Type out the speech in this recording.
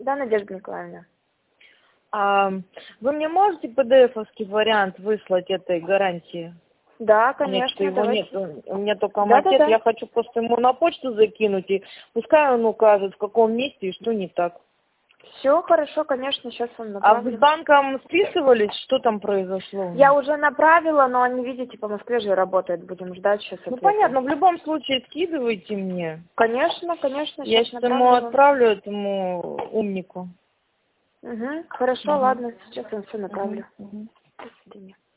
Да, Надежда Николаевна. Вы мне можете PDF-овский вариант выслать этой гарантии? Да, Нет, что конечно, его давайте. нет. У меня только Да, макет. да. Я хочу просто ему на почту закинуть, и пускай он укажет, в каком месте и что не так. Все хорошо, конечно, сейчас вам А направлю. вы с банком списывались? Что там произошло? Я уже направила, но они, видите, по Москве же работают. Будем ждать сейчас Ну ответа. понятно, в любом случае скидывайте мне. Конечно, конечно, Я сейчас сейчас ему направлю. отправлю, этому умнику. Угу. Хорошо, ладно, сейчас я вам все направлю. Мгм. До свидания.